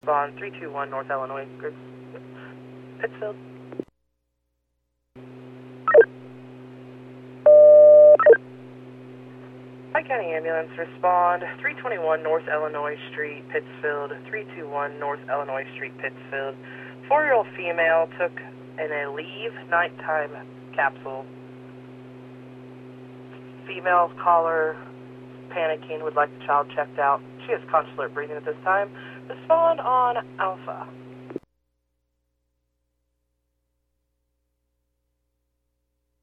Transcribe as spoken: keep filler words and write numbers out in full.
respond three two one North Illinois Group, Pittsfield. Pike County Ambulance, respond three twenty-one North Illinois Street, Pittsfield, three two one North Illinois Street, Pittsfield. Four-year-old female took an Aleve nighttime capsule. Female caller panicking, would like the child checked out. She has conscious alert breathing at this time. Respond on Alpha.